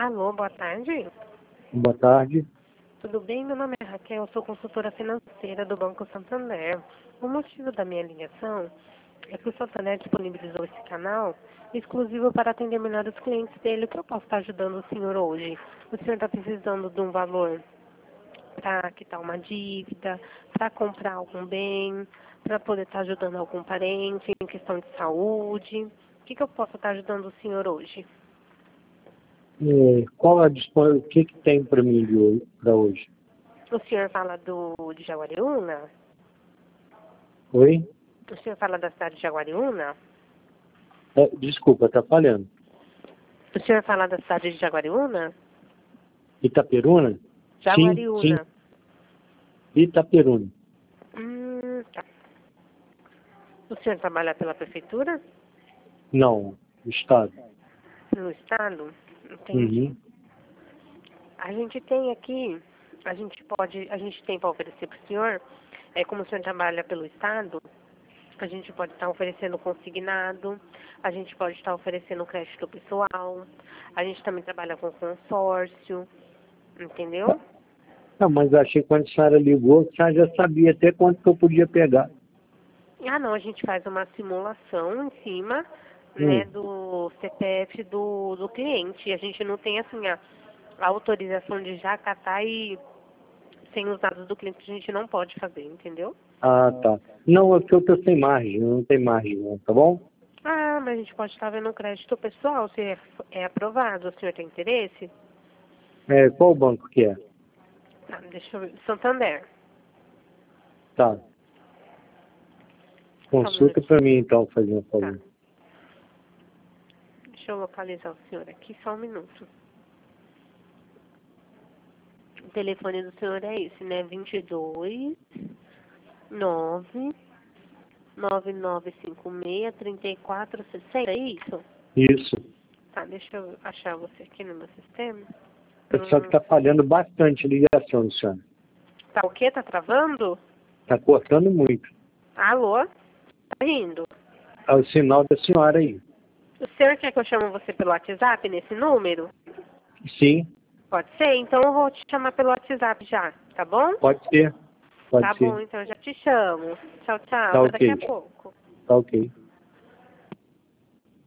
Alô, boa tarde. Boa tarde. Tudo bem? Meu nome é Raquel, eu sou consultora financeira do Banco Santander. O motivo da minha ligação é que o Santander disponibilizou esse canal exclusivo para atender melhor os clientes dele. O que eu posso estar ajudando o senhor hoje? O senhor está precisando de um valor para quitar uma dívida, para comprar algum bem, para poder estar ajudando algum parente em questão de saúde. O que eu posso estar ajudando o senhor hoje? O que tem para mim para hoje? O senhor fala de Jaguariúna? Oi? O senhor fala da cidade de Jaguariúna? Desculpa, tá falhando. O senhor fala da cidade de Jaguariúna? Itaperuna? Jaguariúna. Sim. Itaperuna. Tá. O senhor trabalha pela prefeitura? Não, estado. No estado? Entendi. Uhum. A gente tem aqui, a gente tem para oferecer para o senhor, como o senhor trabalha pelo estado, a gente pode estar oferecendo consignado, a gente pode estar oferecendo crédito pessoal, a gente também trabalha com consórcio, entendeu? Não, mas achei que quando a senhora ligou, a senhora já sabia até quanto que eu podia pegar. Ah, não, a gente faz uma simulação em cima, né, do CPF do cliente. A gente não tem, assim, a autorização de já catar e sem os dados do cliente a gente não pode fazer, entendeu? Ah, tá. Não, é que eu tô sem margem, não tem margem não, tá bom? Ah, mas a gente pode estar vendo o crédito pessoal, se é aprovado. O senhor tem interesse? Qual banco que é? Tá, deixa eu ver. Santander. Tá. Só um Consulta para minutinho. mim então, fazendo um Tá. favor. Deixa eu localizar o senhor aqui, só um minuto. O telefone do senhor é esse, né? 22 9 9956 3460, é isso? Isso. Tá, deixa eu achar você aqui no meu sistema. Só que tá falhando bastante a ligação, senhora. Tá o quê? Tá travando? Tá cortando muito. Alô? Tá indo? É o sinal da senhora aí. O senhor quer que eu chame você pelo WhatsApp nesse número? Sim, Pode ser? Então eu vou te chamar pelo WhatsApp já, tá bom? pode ser. Pode Tá ser. bom, então eu já te chamo. Tchau, tchau. Tá Até daqui a ok. pouco. Tá ok.